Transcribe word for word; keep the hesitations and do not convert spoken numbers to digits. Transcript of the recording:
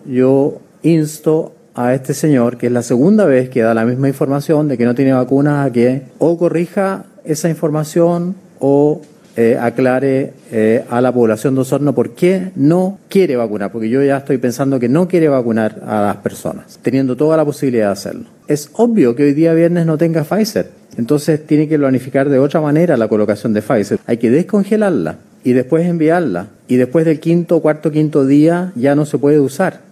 yo insto a este señor, que es la segunda vez que da la misma información de que no tiene vacunas, a que o corrija esa información o eh, aclare eh, a la población de Osorno por qué no quiere vacunar, porque yo ya estoy pensando que no quiere vacunar a las personas, teniendo toda la posibilidad de hacerlo. Es obvio que hoy día viernes no tenga Pfizer, entonces tiene que planificar de otra manera la colocación de Pfizer. Hay que descongelarla y después enviarla, y después del quinto, cuarto, quinto día ya no se puede usar.